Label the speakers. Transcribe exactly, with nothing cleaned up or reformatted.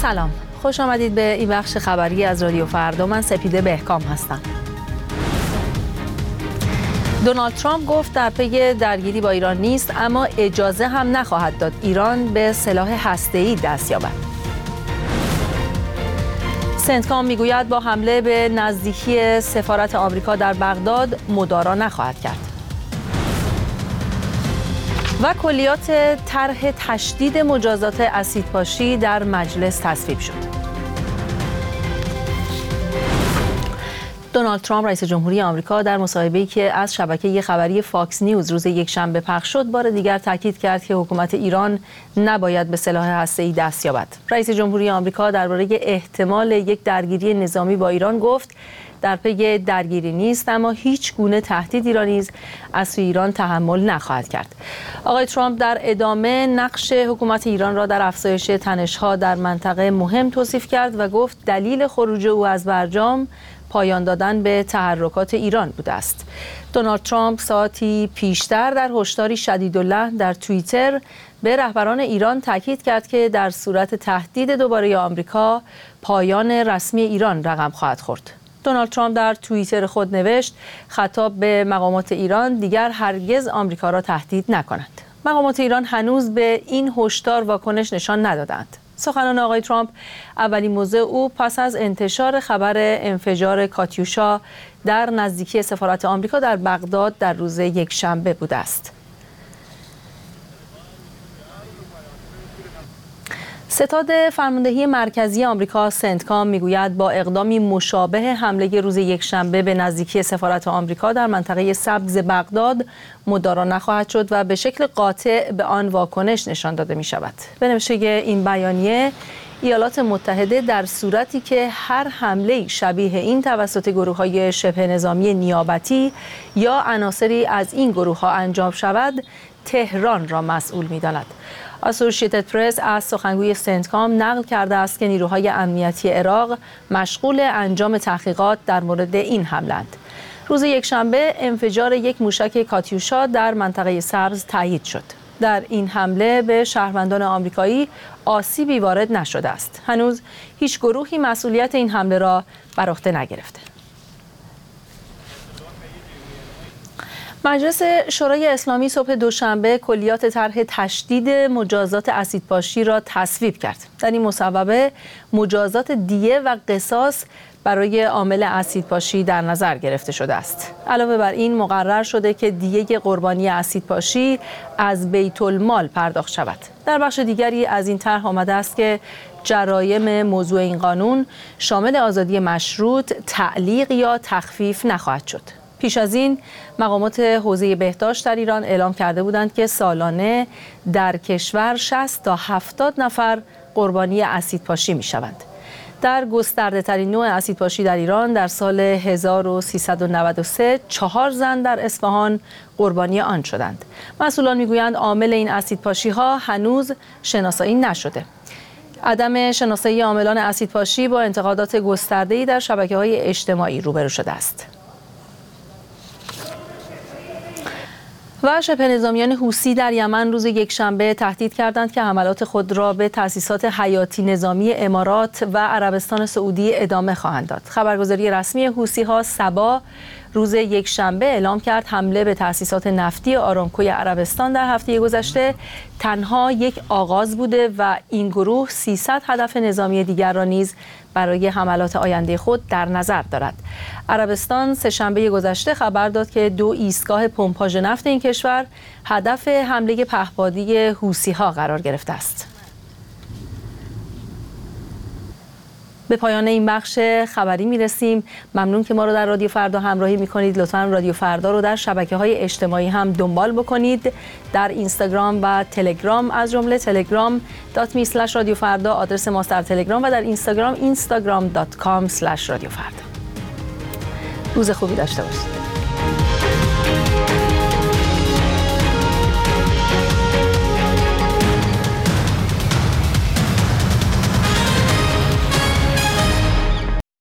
Speaker 1: سلام، خوش آمدید به این بخش خبری از رادیو فردا. من سپیده بهکام هستم. دونالد ترامپ گفت در پی درگیری با ایران نیست، اما اجازه هم نخواهد داد ایران به سلاح هسته‌ای دست یابد. سنتکام میگوید با حمله به نزدیکی سفارت آمریکا در بغداد مدارا نخواهد کرد. و کلیات طرح تشدید مجازات اسیدپاشی در مجلس تصویب شد. دونالد ترامپ رئیس جمهوری آمریکا در مصاحبه‌ای که از شبکه خبری فاکس نیوز روز یکشنبه پخش شد، بار دیگر تاکید کرد که حکومت ایران نباید به سلاح هسته‌ای دست یابد. رئیس جمهوری آمریکا درباره احتمال یک درگیری نظامی با ایران گفت در پی درگیری نیست، اما هیچ گونه تهدیدی را نیز از سوی ایران تحمل نخواهد کرد. آقای ترامپ در ادامه نقش حکومت ایران را در افزایش تنش‌ها در منطقه مهم توصیف کرد و گفت دلیل خروج او از برجام پایان دادن به تحرکات ایران بوده است. دونالد ترامپ ساعتی پیشتر در هشداری شدیدالله در توییتر به رهبران ایران تاکید کرد که در صورت تهدید دوباره آمریکا، پایان رسمی ایران رقم خواهد خورد. دونالد ترامپ در توییتر خود نوشت خطاب به مقامات ایران دیگر هرگز آمریکا را تهدید نکنند. مقامات ایران هنوز به این هشدار واکنش نشان ندادند. سخنان آقای ترامپ اولین موضع او پس از انتشار خبر انفجار کاتیوشا در نزدیکی سفارت آمریکا در بغداد در روز یکشنبه بوده است. ستاد فرماندهی مرکزی آمریکا سنتکام میگوید با اقدامی مشابه حمله روز یکشنبه به نزدیکی سفارت آمریکا در منطقه سبز بغداد مدارا نخواهد شد و به شکل قاطع به آن واکنش نشان داده می شود. به نوشته این بیانیه، ایالات متحده در صورتی که هر حمله شبیه این توسط گروه‌های شبه نظامی نیابتی یا عناصری از این گروه‌ها انجام شود، تهران را مسئول می‌داند. اسوسییتد پرس از سخنگوی سنتکام نقل کرده است که نیروهای امنیتی عراق مشغول انجام تحقیقات در مورد این حمله‌اند. روز یکشنبه انفجار یک موشک کاتیوشا در منطقه سبز تایید شد. در این حمله به شهروندان آمریکایی آسیبی وارد نشده است. هنوز هیچ گروهی مسئولیت این حمله را بر عهده نگرفته. مجلس شورای اسلامی صبح دوشنبه کلیات طرح تشدید مجازات اسیدپاشی را تصویب کرد. در این مصوبه مجازات دیه و قصاص برای عامل اسیدپاشی در نظر گرفته شده است. علاوه بر این مقرر شده که دیه قربانی اسیدپاشی از بیت المال پرداخت شود. در بخش دیگری از این طرح آمده است که جرایم موضوع این قانون شامل آزادی مشروط، تعلیق یا تخفیف نخواهد شد. پیش از این مقامات حوزه بهداشت در ایران اعلام کرده بودند که سالانه در کشور شصت تا هفتاد نفر قربانی اسیدپاشی می‌شوند. در گسترده ترین نوع اسیدپاشی در ایران در سال هزار و سیصد و نود و سه چهار زن در اصفهان قربانی آن شدند. مسئولان میگویند عامل این اسیدپاشی ها هنوز شناسایی نشده. عدم شناسایی عاملان اسیدپاشی با انتقادات گسترده‌ای در شبکه‌های اجتماعی روبرو شده است. و شبه نظامیان حوثی در یمن روز یکشنبه تهدید کردند که حملات خود را به تأسیسات حیاتی نظامی امارات و عربستان سعودی ادامه خواهند داد. خبرگزاری رسمی حوثی‌ها سبا روز یکشنبه اعلام کرد حمله به تأسیسات نفتی آرامکوی عربستان در هفته گذشته تنها یک آغاز بوده و این گروه سیصد هدف نظامی دیگر را نیز برای حملات آینده خود در نظر دارد. عربستان سه‌شنبه گذشته خبر داد که دو ایستگاه پمپاژ نفت این کشور هدف حمله پهپادی حوثی‌ها قرار گرفته است. به پایان این بخش خبری میرسیم. ممنون که ما رو در رادیو فردا همراهی میکنید. لطفاً رادیو فردا رو در شبکه‌های اجتماعی هم دنبال بکنید. در اینستاگرام و تلگرام از جمله تلگرام دات می اسلش رادیو فردا آدرس ماست در تلگرام و در اینستاگرام اینستاگرام دات کام اسلش رادیو فردا. روز خوبی داشته باشید.